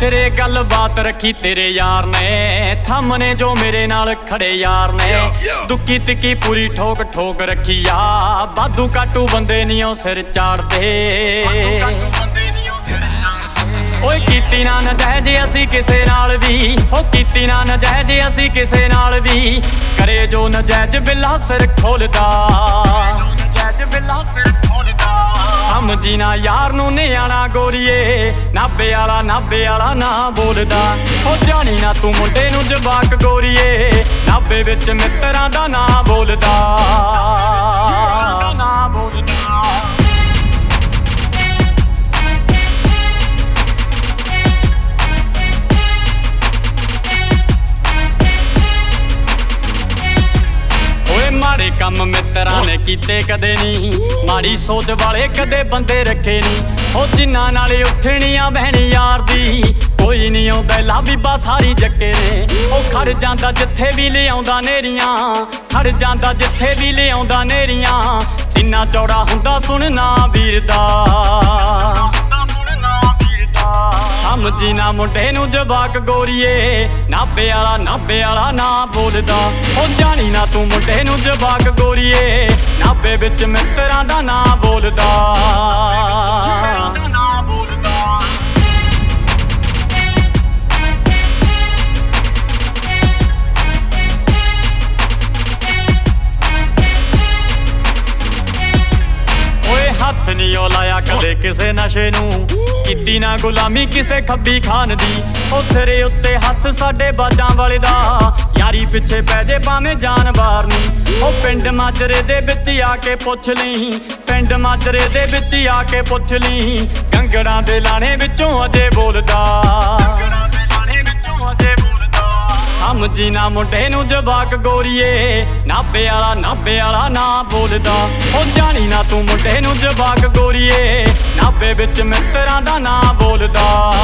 सिरे गल बात रखी तेरे यार ने, थमने जो मेरे नाल खड़े यार ने। दुक्की तिक्की पूरी ठोक ठोक रखी आ, वाधू काटू बंदे नी ओ सिर चाड़ते। ओए कीती ना नजायज असी किसे नाल भी, ओ कीती ना नजायज असी किसे नाल भी। करे जो नजायज बिल्ला सिर खोलदा, समझी ना यार नू नियाणा गोरीए, नाभे आला ना बोलदा। ओ जानी ना तू मुंडे नू जवाक गोरीए, नाभे विच मित्तरां दा ना बोलदा। माड़े कम मित्तरां ने कीते कदे नी, माड़ी सोच वाले कदे बंदे रखे नी। ओ जिन्ना नाले उठनियां बहनी यार दी, कोई नी आउंदा लाबीबा सारी जक्के ने। ओ खड़ जांदा जिथे भी ले आउंदा नेरियां, खड़ जांदा जिथे भी ले आउंदा नेरियां। सीना चौड़ा हुंदा सुनना वीर दा, समझी ना मुंडे नू जवाक गोरीए, नाभे आला ना बोलदा। ओ जानी ना तू मुंडे नू जवाक गोरीए, नाभे विच मित्तरां दा ना बोलदा। हथ नी ओ लाया कदे किसे नशे नू, कीती ना गुलामी किसे खब्बी खान दी। ओ सिरे उत्ते हथ साडे बाजां वाले दा, यारी पिछे पै जे भावें जानवार नी। ओ पिंड माजरे दे विच आके पुछ लई, पिंड माजरे दे विच आके पुछ लई। गंगड़ां दे लाणे विचों अजे बोलदा, समझी ना मुंडे नू जवाक गोरीए, नाभे आला ना बोलदा। ओ जानी ना तू मुंडे नू जवाक गोरीए, नाभे विच मित्तरां दा ना बोलदा।